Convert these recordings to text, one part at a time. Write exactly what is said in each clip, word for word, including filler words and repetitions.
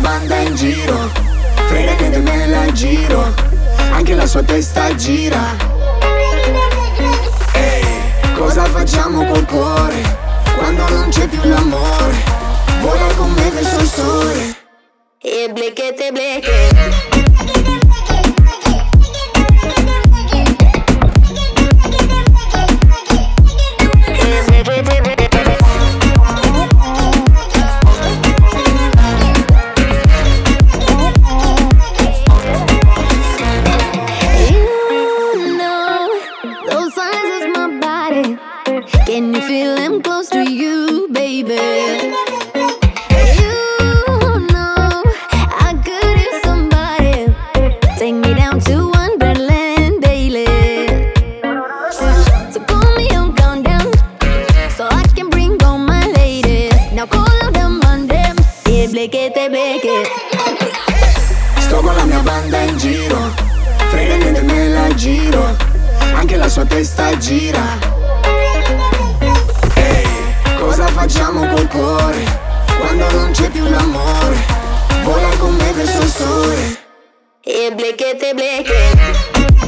banda in giro, frega che me la giro, anche la sua testa gira. Ehi, cosa facciamo col cuore, quando non c'è più l'amore? Vola con me verso il sole e blekete bleke. Can you feel him close to you, baby? Sto con la mia banda in giro, frega niente me la giro, anche la sua testa gira. Ehi, cosa facciamo col cuore, quando non c'è più l'amore? Vola con me verso il sole e blekete bleke.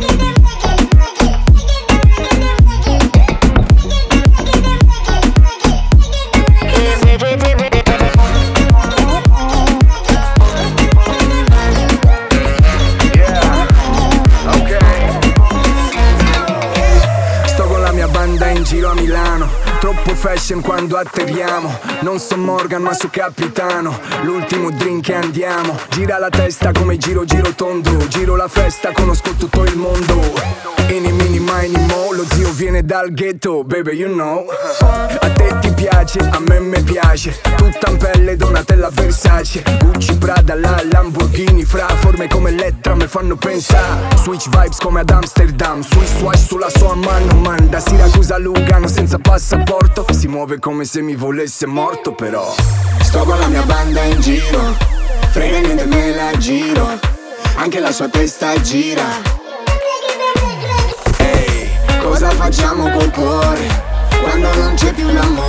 In giro a Milano, troppo fashion quando atterriamo. Non so Morgan ma so capitano, l'ultimo drink e andiamo. Gira la testa come giro giro tondo, giro la festa, conosco tutto il mondo. Ini mini mini mo, lo zio viene dal ghetto, baby you know. A te ti piace, a me me piace, tutta in pelle Donatella Versace, Gucci Prada la Lamborghini, fra forme come Elettra me fanno pensare. Switch vibes come ad Amsterdam, Swiss wash sulla sua mano, man. Da Siracusa a Lugano senza passaporto, si muove come se mi volesse morto però. Sto con la mia banda in giro, frega niente me la giro, anche la sua testa gira. Ehi, cosa facciamo col cuore, quando non c'è più l'amore?